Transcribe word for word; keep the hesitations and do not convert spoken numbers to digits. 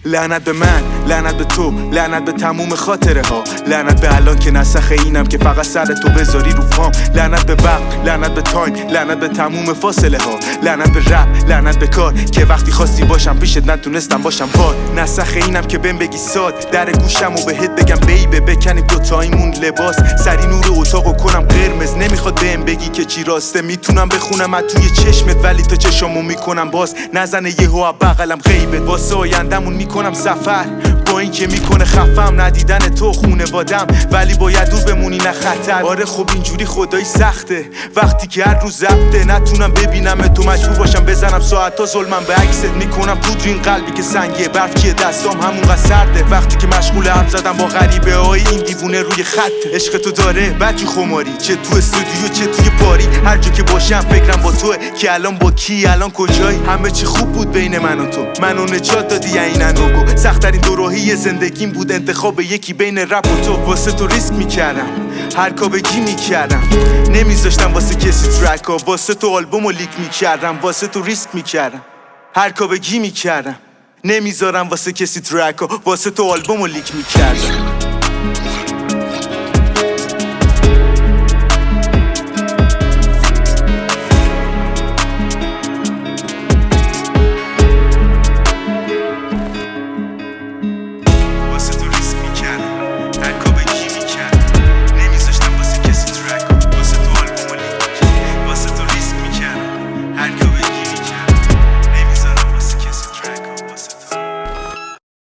لعنت به من، لعنت به تو، لعنت به تموم خاطره ها، لعنت به الان که نسخ اینم که فقط سر تو بذاری رو پام، لعنت به وقت، لعنت به تایم، لعنت به تموم فاصله ها، لعنت به رپ، لعنت به کار که وقتی خواستی باشم پیشت نتونستم باشم پار، نسخ اینم که بهم بگی ساد در گوشم و بهت بگم بیبه بکنیم دوتاییمون لباس، سری نور اتاقو کنم قرمز، نمیخواد بهم بگی که چی راسته، میتونم بخونم از توی چشمت ولی تا چشامو میکنم باز نزنه یهو بغلم غیبت، واسه آیندمون میکنم سفر با این که میکنه خفم ندیدن تو خونوادم ولی باید دور بمونی نه خطر. آره خب اینجوری خدایی سخته وقتی که هر روز زبطه نتونم ببینم تو مجبور باشم بزنم ساعتا ظلمم به عکست، میکنم پودر این قلبی که سنگه برف که دستام همونقدر سرده وقتی که مشغول حرف زدم با غریبه های این دیوونه روی خط. عشق تو داره بچه خماری چه تو استودیو چه توی پاری، هر جا که باشم فکرم با توه که الان با کی الان کجایی، همه چی خوب بود بین من و تو، منو نجات دادی این انوگو، سخت‌ترین دوراهی زندگیم بود انتخاب یکی بین رپ و تو، واسه تو ریسک میکردم هر کا بگی میکردم، نمیذاشتم واسه کسی ترکا، واسه تو آلبومو لیک میکردم، واسه تو ریسک میکردم هر کا بگی میکردم، نمیذارم واسه کسی ترکا، واسه تو آلبومو لیک میکردم.